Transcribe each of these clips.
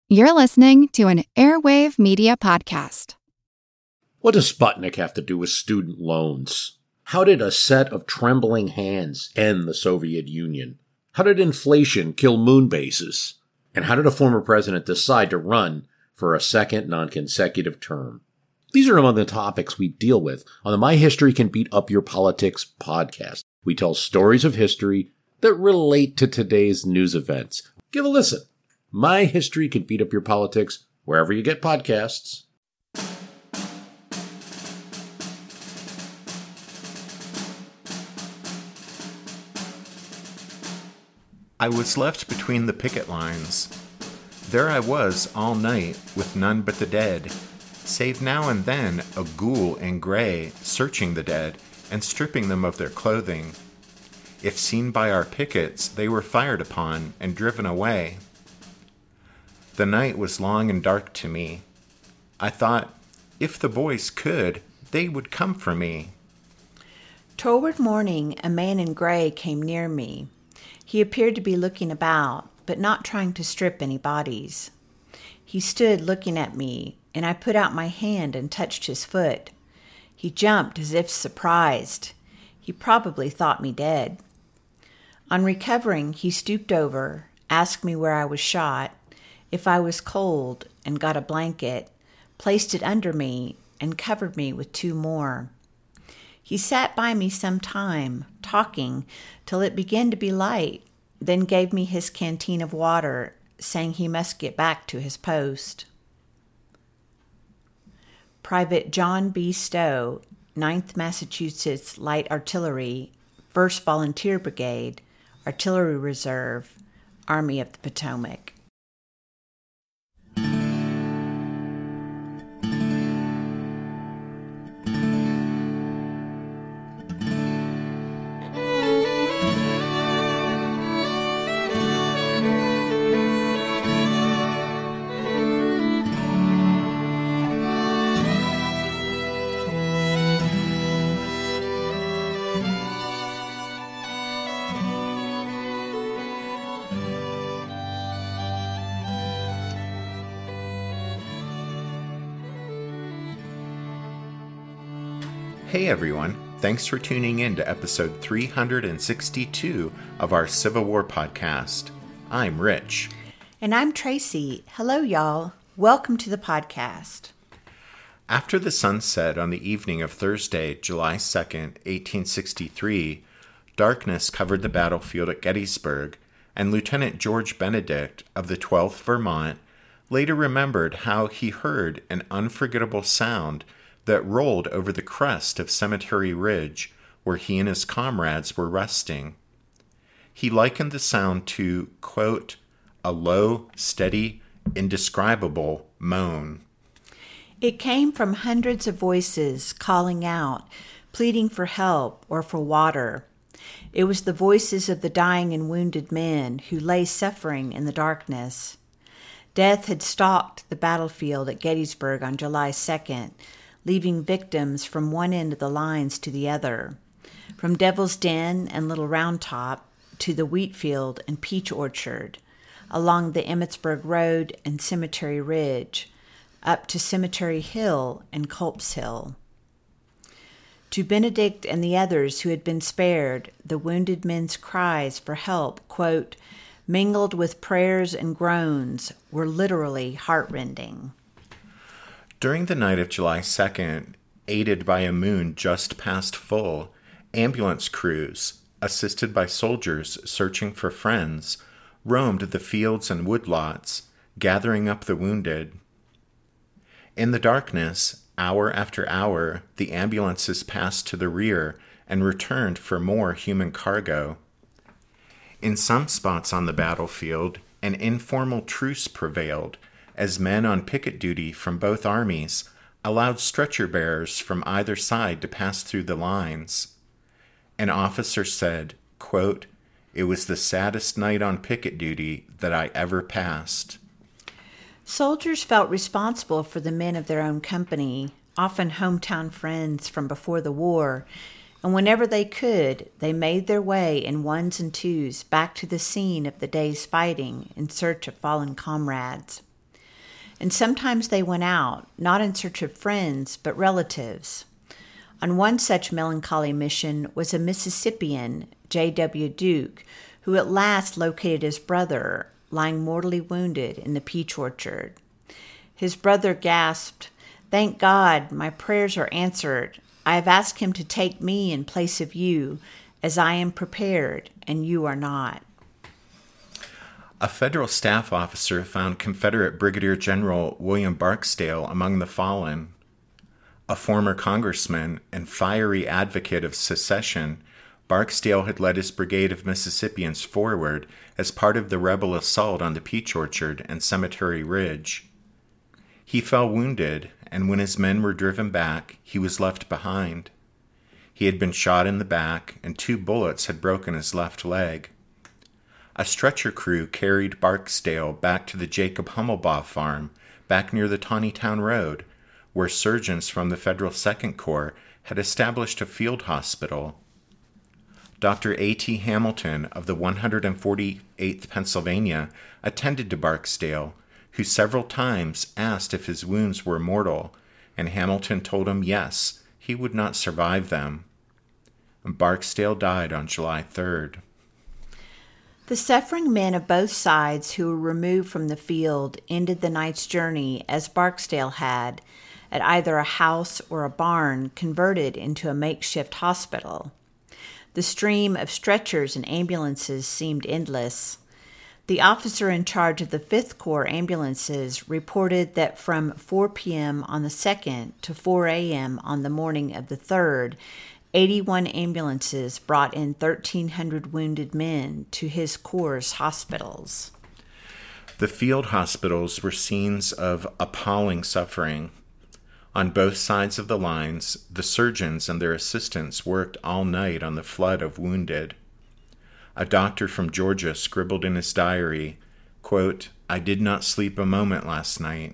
You're listening to an Airwave Media Podcast. What does Sputnik have to do with student loans? How did a set of trembling hands end the Soviet Union? How did inflation kill moon bases? And how did a former president decide to run for a second non-consecutive term? These are among the topics we deal with on the My History Can Beat Up Your Politics podcast. We tell stories of history that relate to today's news events. Give a listen. My History Can Beat Up Your Politics, wherever you get podcasts. I was left between the picket lines. There I was all night with none but the dead, save now and then a ghoul in gray searching the dead and stripping them of their clothing. If seen by our pickets, they were fired upon and driven away. The night was long and dark to me. I thought, if the boys could, they would come for me. Toward morning, a man in gray came near me. He appeared to be looking about, but not trying to strip any bodies. He stood looking at me, and I put out my hand and touched his foot. He jumped as if surprised. He probably thought me dead. On recovering, he stooped over, asked me where I was shot, if I was cold, and got a blanket, placed it under me, and covered me with two more. He sat by me some time, talking, till it began to be light, then gave me his canteen of water, saying he must get back to his post. Private John B. Stowe, 9th Massachusetts Light Artillery, 1st Volunteer Brigade, Artillery Reserve, Army of the Potomac. Hey everyone, thanks for tuning in to episode 362 of our Civil War podcast. I'm Rich. And I'm Tracy. Hello, y'all. Welcome to the podcast. After the sun set on the evening of Thursday, July 2nd, 1863, darkness covered the battlefield at Gettysburg, and Lieutenant George Benedict of the 12th Vermont later remembered how he heard an unforgettable sound that rolled over the crest of Cemetery Ridge, where he and his comrades were resting. He likened the sound to, quote, a low, steady, indescribable moan. It came from hundreds of voices calling out, pleading for help or for water. It was the voices of the dying and wounded men who lay suffering in the darkness. Death had stalked the battlefield at Gettysburg on July 2nd, leaving victims from one end of the lines to the other, from Devil's Den and Little Round Top to the wheat field and peach orchard, along the Emmitsburg Road and Cemetery Ridge, up to Cemetery Hill and Culp's Hill. To Benedict and the others who had been spared, the wounded men's cries for help, quote, mingled with prayers and groans, were literally heartrending. During the night of July 2nd, aided by a moon just past full, ambulance crews, assisted by soldiers searching for friends, roamed the fields and woodlots, gathering up the wounded. In the darkness, hour after hour, the ambulances passed to the rear and returned for more human cargo. In some spots on the battlefield, an informal truce prevailed, as men on picket duty from both armies allowed stretcher bearers from either side to pass through the lines. An officer said, quote, it was the saddest night on picket duty that I ever passed. Soldiers felt responsible for the men of their own company, often hometown friends from before the war, and whenever they could, they made their way in ones and twos back to the scene of the day's fighting in search of fallen comrades. And sometimes they went out, not in search of friends, but relatives. On one such melancholy mission was a Mississippian, J.W. Duke, who at last located his brother, lying mortally wounded in the peach orchard. His brother gasped, "Thank God, my prayers are answered. I have asked him to take me in place of you, as I am prepared, and you are not." A federal staff officer found Confederate Brigadier General William Barksdale among the fallen. A former congressman and fiery advocate of secession, Barksdale had led his brigade of Mississippians forward as part of the rebel assault on the Peach Orchard and Cemetery Ridge. He fell wounded, and when his men were driven back, he was left behind. He had been shot in the back, and 2 bullets had broken his left leg. A stretcher crew carried Barksdale back to the Jacob Hummelbaugh farm, back near the Taneytown Road, where surgeons from the Federal Second Corps had established a field hospital. Dr. A.T. Hamilton of the 148th Pennsylvania attended to Barksdale, who several times asked if his wounds were mortal, and Hamilton told him yes, he would not survive them. Barksdale died on July 3rd. The suffering men of both sides who were removed from the field ended the night's journey as Barksdale had, at either a house or a barn converted into a makeshift hospital. The stream of stretchers and ambulances seemed endless. The officer in charge of the 5th Corps ambulances reported that from 4 p.m. on the 2nd to 4 a.m. on the morning of the 3rd, 81 ambulances brought in 1,300 wounded men to his corps' hospitals. The field hospitals were scenes of appalling suffering. On both sides of the lines, the surgeons and their assistants worked all night on the flood of wounded. A doctor from Georgia scribbled in his diary, quote, "I did not sleep a moment last night."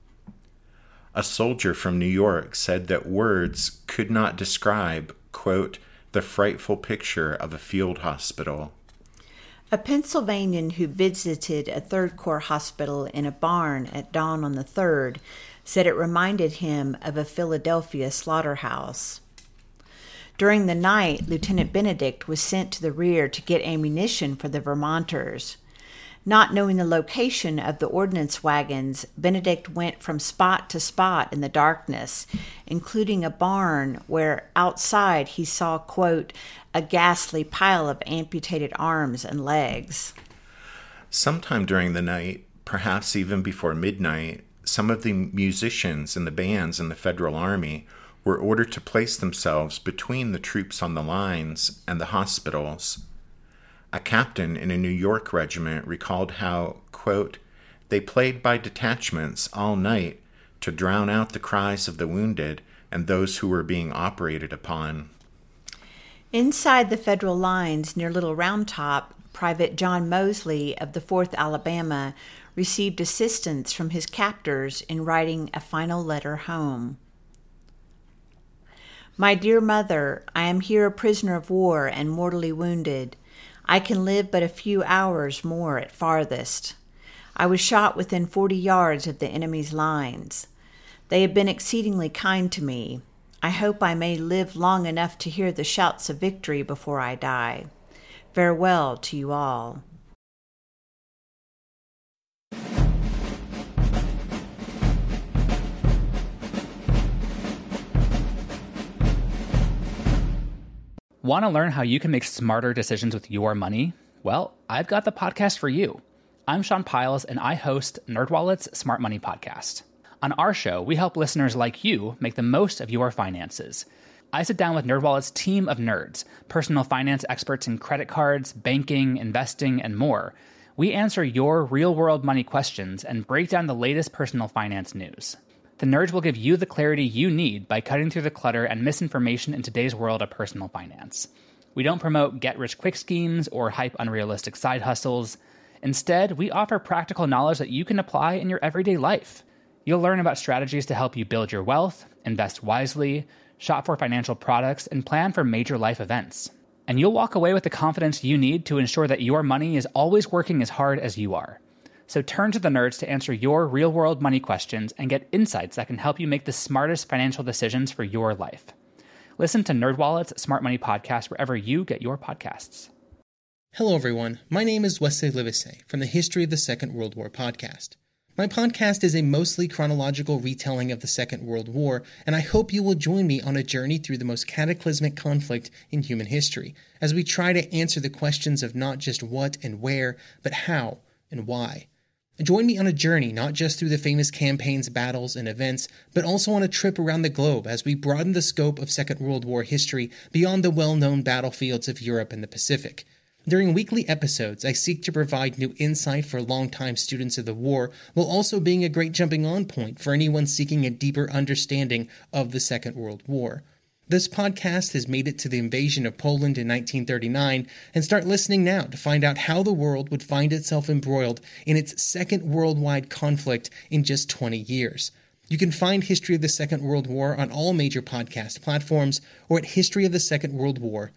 A soldier from New York said that words could not describe, quote, "the frightful picture of a field hospital." A Pennsylvanian who visited a 3rd Corps hospital in a barn at dawn on the 3rd said it reminded him of a Philadelphia slaughterhouse. During the night, Lieutenant Benedict was sent to the rear to get ammunition for the Vermonters. Not knowing the location of the ordnance wagons, Benedict went from spot to spot in the darkness, including a barn where outside he saw, quote, "a ghastly pile of amputated arms and legs." Sometime during the night, perhaps even before midnight, some of the musicians and the bands in the Federal Army were ordered to place themselves between the troops on the lines and the hospitals. A captain in a New York regiment recalled how, quote, "they played by detachments all night to drown out the cries of the wounded and those who were being operated upon." Inside the Federal lines near Little Round Top, Private John Mosley of the 4th Alabama received assistance from his captors in writing a final letter home. "My dear mother, I am here a prisoner of war and mortally wounded. I can live but a few hours more at farthest. I was shot within 40 yards of the enemy's lines. They have been exceedingly kind to me. I hope I may live long enough to hear the shouts of victory before I die. Farewell to you all." Want to learn how you can make smarter decisions with your money? Well, I've got the podcast for you. I'm Sean Piles, and I host NerdWallet's Smart Money Podcast. On our show, we help listeners like you make the most of your finances. I sit down with NerdWallet's team of nerds, personal finance experts in credit cards, banking, investing, and more. We answer your real-world money questions and break down the latest personal finance news. The nerds will give you the clarity you need by cutting through the clutter and misinformation in today's world of personal finance. We don't promote get-rich-quick schemes or hype unrealistic side hustles. Instead, we offer practical knowledge that you can apply in your everyday life. You'll learn about strategies to help you build your wealth, invest wisely, shop for financial products, and plan for major life events. And you'll walk away with the confidence you need to ensure that your money is always working as hard as you are. So turn to the nerds to answer your real-world money questions and get insights that can help you make the smartest financial decisions for your life. Listen to NerdWallet's Smart Money Podcast wherever you get your podcasts. Hello, everyone. My name is Wesley Livesey from the History of the Second World War podcast. My podcast is a mostly chronological retelling of the Second World War, and I hope you will join me on a journey through the most cataclysmic conflict in human history, as we try to answer the questions of not just what and where, but how and why. Join me on a journey not just through the famous campaigns, battles, and events, but also on a trip around the globe as we broaden the scope of Second World War history beyond the well-known battlefields of Europe and the Pacific. During weekly episodes, I seek to provide new insight for longtime students of the war, while also being a great jumping-on point for anyone seeking a deeper understanding of the Second World War. This podcast has made it to the invasion of Poland in 1939, and start listening now to find out how the world would find itself embroiled in its second worldwide conflict in just 20 years. You can find History of the Second World War on all major podcast platforms or at historyofthesecondworldwar.com.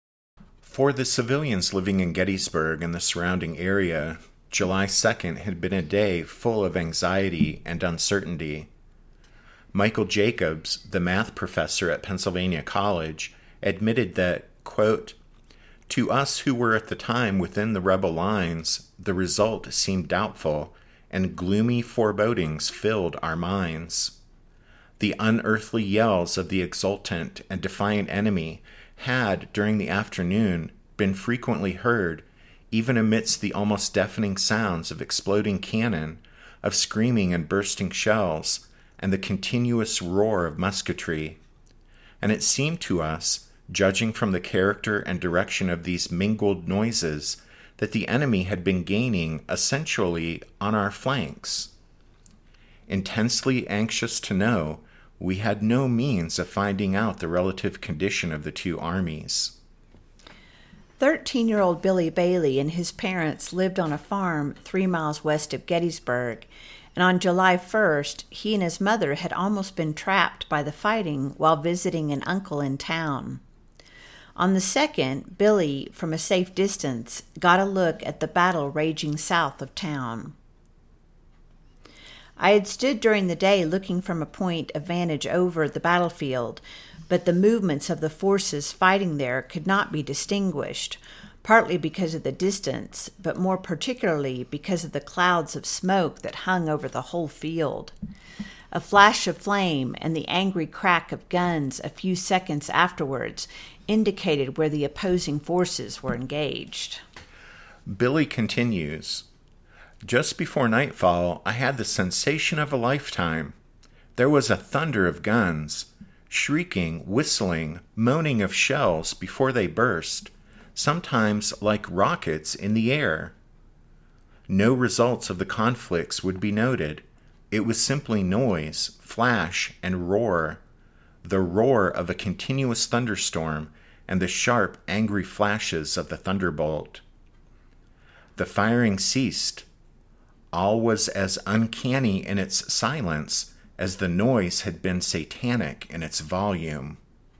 For the civilians living in Gettysburg and the surrounding area, July 2nd had been a day full of anxiety and uncertainty. Michael Jacobs, the math professor at Pennsylvania College, admitted that, quote, "To us who were at the time within the rebel lines, the result seemed doubtful, and gloomy forebodings filled our minds. The unearthly yells of the exultant and defiant enemy had, during the afternoon, been frequently heard, even amidst the almost deafening sounds of exploding cannon, of screaming and bursting shells, and the continuous roar of musketry. And it seemed to us, judging from the character and direction of these mingled noises, that the enemy had been gaining essentially on our flanks. Intensely anxious to know, we had no means of finding out the relative condition of the two armies." 13-year-old Billy Bailey and his parents lived on a farm 3 miles west of Gettysburg, and on July 1st, he and his mother had almost been trapped by the fighting while visiting an uncle in town. On the 2nd, Billy, from a safe distance, got a look at the battle raging south of town. "I had stood during the day looking from a point of vantage over the battlefield, but the movements of the forces fighting there could not be distinguished, partly because of the distance, but more particularly because of the clouds of smoke that hung over the whole field. A flash of flame and the angry crack of guns a few seconds afterwards indicated where the opposing forces were engaged." Billy continues, "Just before nightfall, I had the sensation of a lifetime. There was a thunder of guns, shrieking, whistling, moaning of shells before they burst, sometimes like rockets in the air. No results of the conflicts would be noted. It was simply noise, flash, and roar, the roar of a continuous thunderstorm and the sharp, angry flashes of the thunderbolt. The firing ceased. All was as uncanny in its silence as the noise had been satanic in its volume."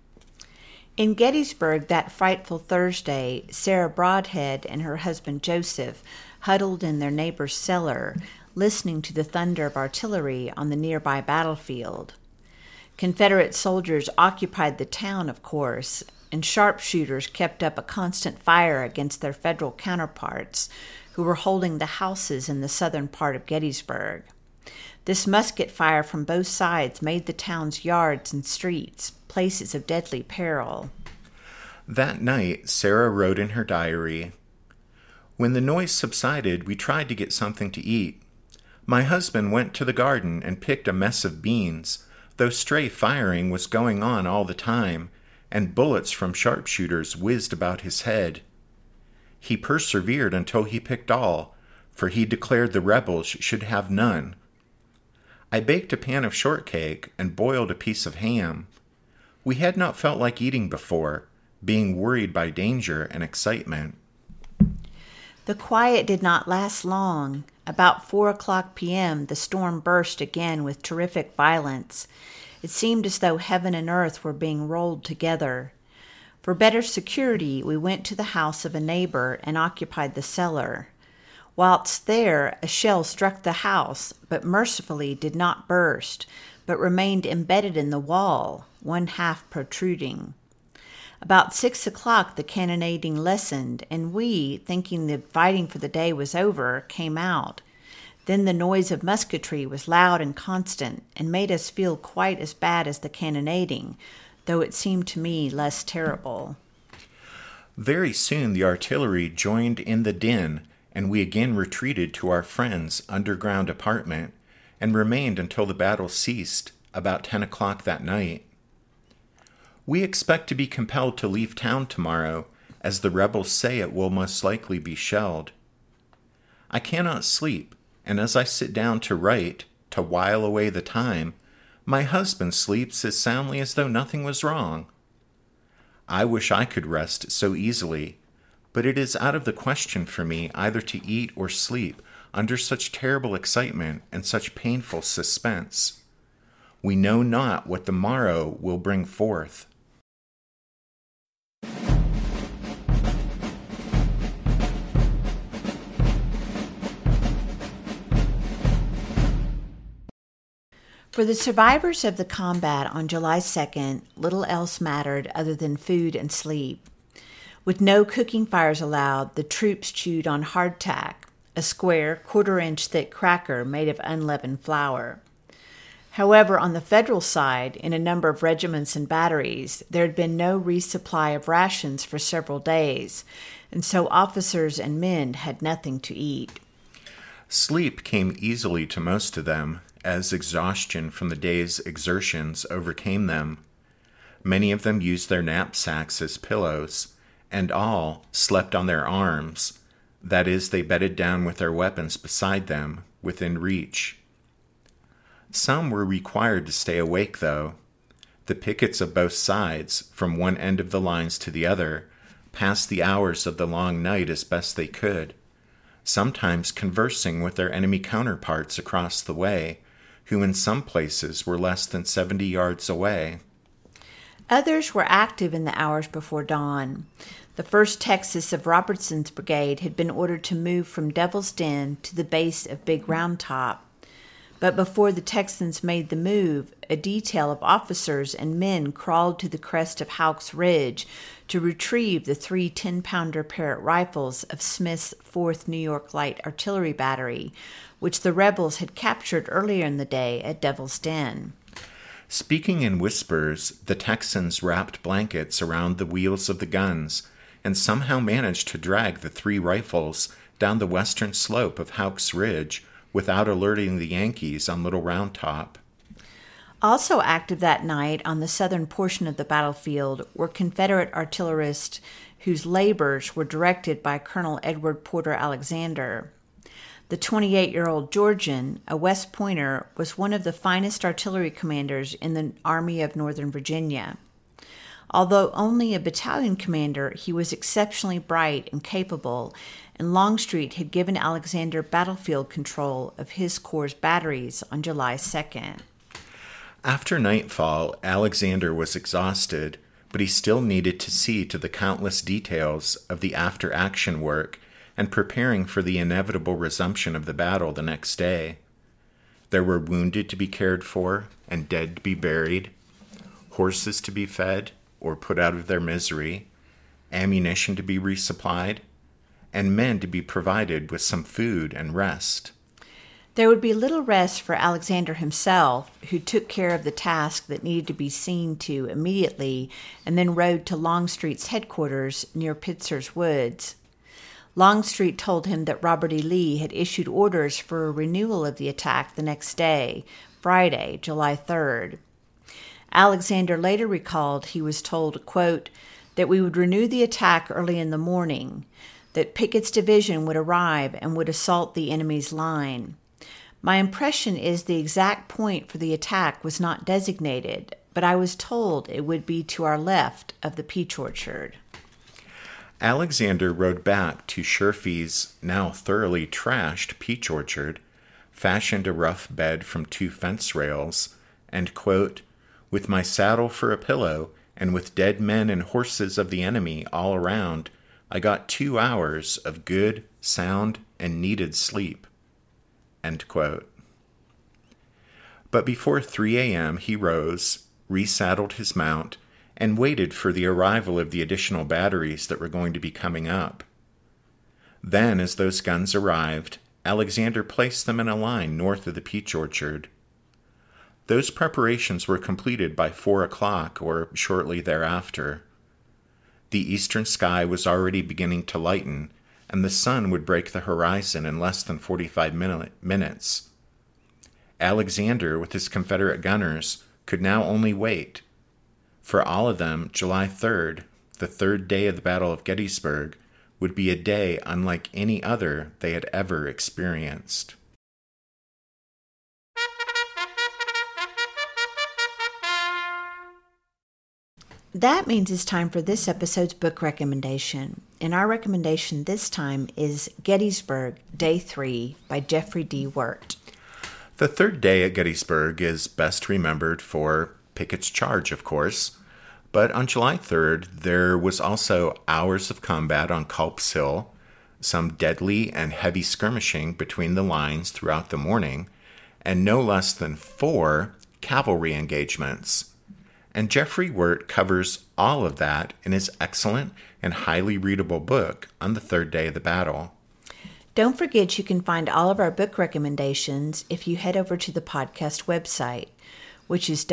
In Gettysburg that frightful Thursday, Sarah Broadhead and her husband Joseph huddled in their neighbor's cellar, listening to the thunder of artillery on the nearby battlefield. Confederate soldiers occupied the town, of course, and sharpshooters kept up a constant fire against their Federal counterparts, who were holding the houses in the southern part of Gettysburg. This musket fire from both sides made the town's yards and streets places of deadly peril. That night, Sarah wrote in her diary, "When the noise subsided, we tried to get something to eat. My husband went to the garden and picked a mess of beans, though stray firing was going on all the time, and bullets from sharpshooters whizzed about his head. He persevered until he picked all, for he declared the rebels should have none. I baked a pan of shortcake and boiled a piece of ham. We had not felt like eating before, being worried by danger and excitement." The quiet did not last long. About 4:00 p.m., the storm burst again with terrific violence. It seemed as though heaven and earth were being rolled together. For better security, we went to the house of a neighbor and occupied the cellar. Whilst there, a shell struck the house, but mercifully did not burst, but remained embedded in the wall, one half protruding. About 6 o'clock the cannonading lessened, and we, thinking the fighting for the day was over, came out. Then the noise of musketry was loud and constant, and made us feel quite as bad as the cannonading, though it seemed to me less terrible. Very soon the artillery joined in the din, and we again retreated to our friend's underground apartment, and remained until the battle ceased, about 10 o'clock that night. We expect to be compelled to leave town tomorrow, as the rebels say it will most likely be shelled. I cannot sleep, and as I sit down to write, to while away the time, my husband sleeps as soundly as though nothing was wrong. I wish I could rest so easily, but it is out of the question for me either to eat or sleep under such terrible excitement and such painful suspense. We know not what the morrow will bring forth. For the survivors of the combat on July 2nd, little else mattered other than food and sleep. With no cooking fires allowed, the troops chewed on hardtack, a square, quarter-inch thick cracker made of unleavened flour. However, on the federal side, in a number of regiments and batteries, there had been no resupply of rations for several days, and so officers and men had nothing to eat. Sleep came easily to most of them, as exhaustion from the day's exertions overcame them. Many of them used their knapsacks as pillows, and all slept on their arms, that is, they bedded down with their weapons beside them, within reach. Some were required to stay awake, though. The pickets of both sides, from one end of the lines to the other, passed the hours of the long night as best they could, sometimes conversing with their enemy counterparts across the way, who in some places were less than 70 yards away. Others were active in the hours before dawn. The 1st Texas of Robertson's brigade had been ordered to move from Devil's Den to the base of Big Round Top. But before the Texans made the move, a detail of officers and men crawled to the crest of Houck's Ridge to retrieve the 3 10-pounder Parrott rifles of Smith's 4th New York Light Artillery Battery, which the rebels had captured earlier in the day at Devil's Den. Speaking in whispers, the Texans wrapped blankets around the wheels of the guns and somehow managed to drag the 3 rifles down the western slope of Houck's Ridge without alerting the Yankees on Little Round Top. Also active that night on the southern portion of the battlefield were Confederate artillerists whose labors were directed by Colonel Edward Porter Alexander. The 28-year-old Georgian, a West Pointer, was one of the finest artillery commanders in the Army of Northern Virginia. Although only a battalion commander, he was exceptionally bright and capable, and Longstreet had given Alexander battlefield control of his corps' batteries on July 2nd. After nightfall, Alexander was exhausted, but he still needed to see to the countless details of the after-action work and preparing for the inevitable resumption of the battle the next day. There were wounded to be cared for and dead to be buried, horses to be fed or put out of their misery, ammunition to be resupplied, and men to be provided with some food and rest. There would be little rest for Alexander himself, who took care of the task that needed to be seen to immediately and then rode to Longstreet's headquarters near Pitzer's Woods. Longstreet told him that Robert E. Lee had issued orders for a renewal of the attack the next day, Friday, July 3rd. Alexander later recalled he was told, quote, that we would renew the attack early in the morning, that Pickett's division would arrive and would assault the enemy's line. My impression is the exact point for the attack was not designated, but I was told it would be to our left of the peach orchard. Alexander rode back to Sherfy's now thoroughly trashed peach orchard, fashioned a rough bed from 2 fence rails, and, quote, with my saddle for a pillow, and with dead men and horses of the enemy all around, I got 2 hours of good, sound, and needed sleep." End quote. But before 3 a.m., he rose, resaddled his mount, and waited for the arrival of the additional batteries that were going to be coming up. Then, as those guns arrived, Alexander placed them in a line north of the peach orchard. Those preparations were completed by 4 o'clock or shortly thereafter. The eastern sky was already beginning to lighten, and the sun would break the horizon in less than 45 minutes. Alexander, with his Confederate gunners, could now only wait. For all of them, July 3rd, the third day of the Battle of Gettysburg, would be a day unlike any other they had ever experienced. That means it's time for this episode's book recommendation. And our recommendation this time is Gettysburg, Day 3 by Jeffrey D. Wirt. The third day at Gettysburg is best remembered for Pickett's charge, of course. But on July 3rd, there was also hours of combat on Culp's Hill, some deadly and heavy skirmishing between the lines throughout the morning, and no less than 4 cavalry engagements. And Jeffrey Wirt covers all of that in his excellent and highly readable book on the third day of the battle. Don't forget you can find all of our book recommendations if you head over to the podcast website, which is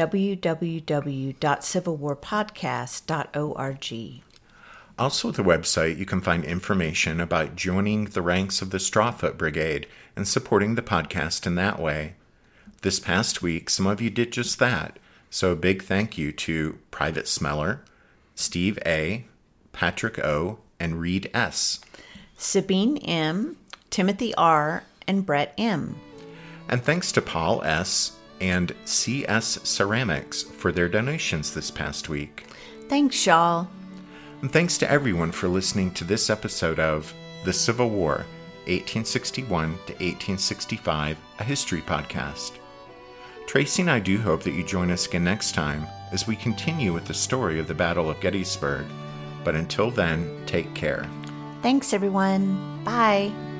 www.civilwarpodcast.org. Also at the website, you can find information about joining the ranks of the Strawfoot Brigade and supporting the podcast in that way. This past week, some of you did just that. So a big thank you to Private Smeller, Steve A., Patrick O., and Reed S., Sabine M., Timothy R., and Brett M. And thanks to Paul S. and CS Ceramics for their donations this past week. Thanks, y'all. And thanks to everyone for listening to this episode of The Civil War, 1861 to 1865, a history podcast. Tracy and I do hope that you join us again next time as we continue with the story of the Battle of Gettysburg. But until then, take care. Thanks, everyone. Bye.